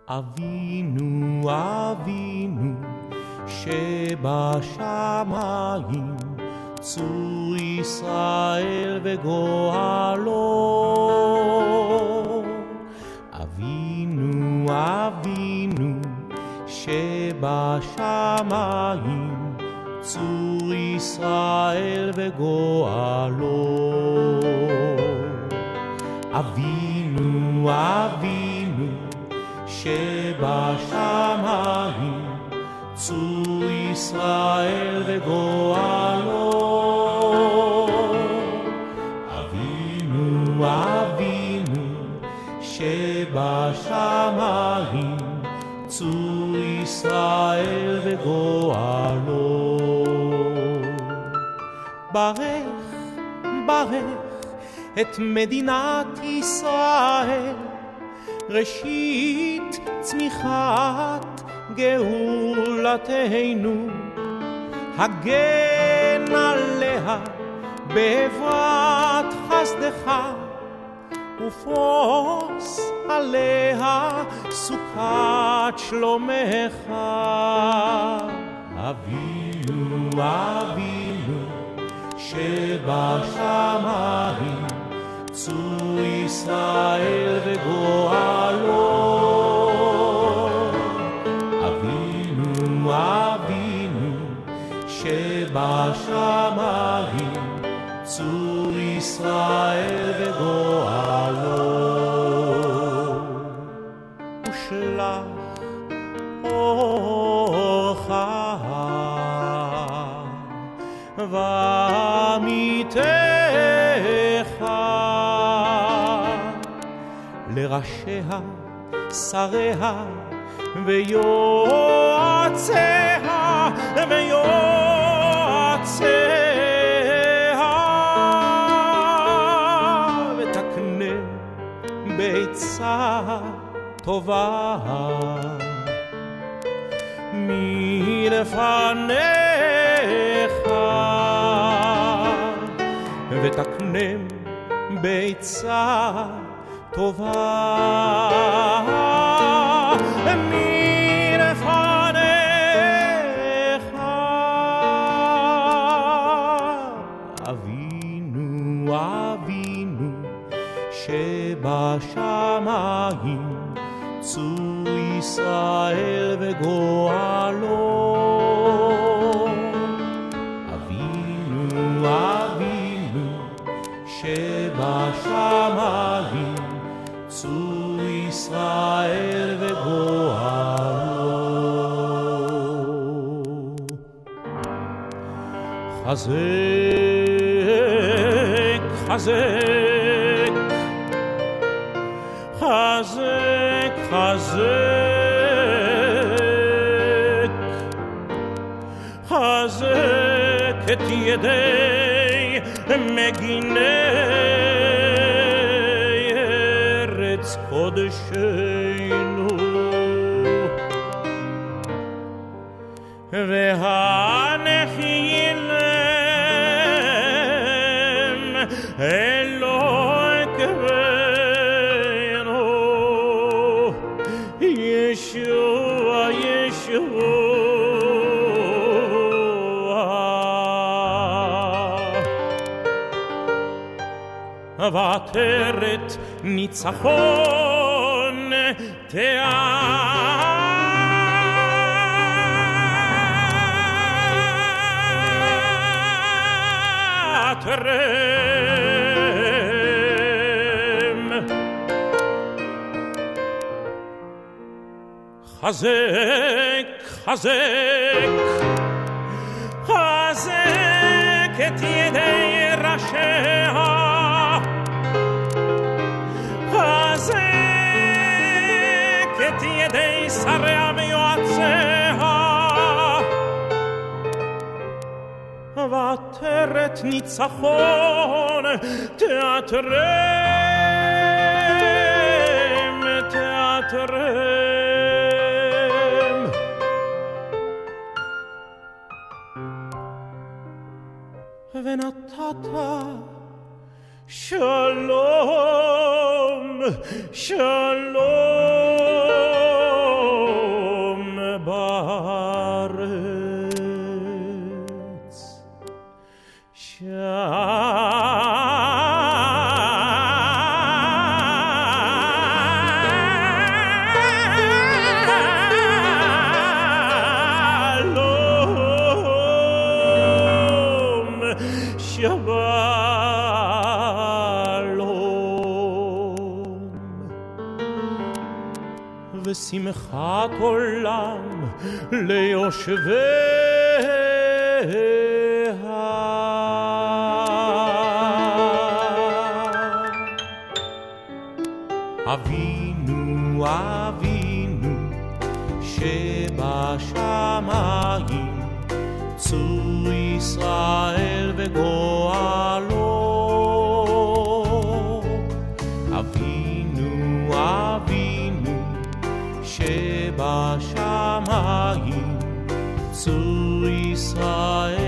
אבינו אבינו שבשמיים, צור ישראל וגואלו. אבינו אבינו שבשמיים, צור ישראל וגואלו. אבינו אבינו שבשמיים, צור ישראל וגואלו. אבינו אבינו שבשמיים, צור ישראל וגואלו. ברך ברך את מדינת ישראל, ראשית צמיחת גאולתנו. הגן עליה בעברת חסדך, ופרוס עליה סוכת שלומך. אבינו אבינו שבשמיים, צור ישראל וגואלו. אבינו אבינו שבשמיים, צור ישראל וגואלו. ושלח אורך ועמיתך לראשיה, שריה ויועציה ותקנה בעצה טובה מלפניך, ותקנם בעצה טובה מלפניך. אבינו אבינו שבשמיים, צור ישראל וגואלו. אבינו אבינו שבשמיים, צור ישראל וגואלו. חזק חזק חזק חזק חזק את ידי מגיני ארץ קודשנו, והנחי להם אלוהי קבנו, ישוע ישוע. ועטרת ניצחון תאטרם. חזק חזק חזק את ידי ראשיה, חזק את ידי שריה ויועציה, ועטרת ניצחון תאטרם תאטרם. ונתת שלום שלום ושמחת עולם ליושביה. אבינו אבינו שבשמיים, צור ישראל וגואלו. אבינו אבינו שבשמיים, צור ישראל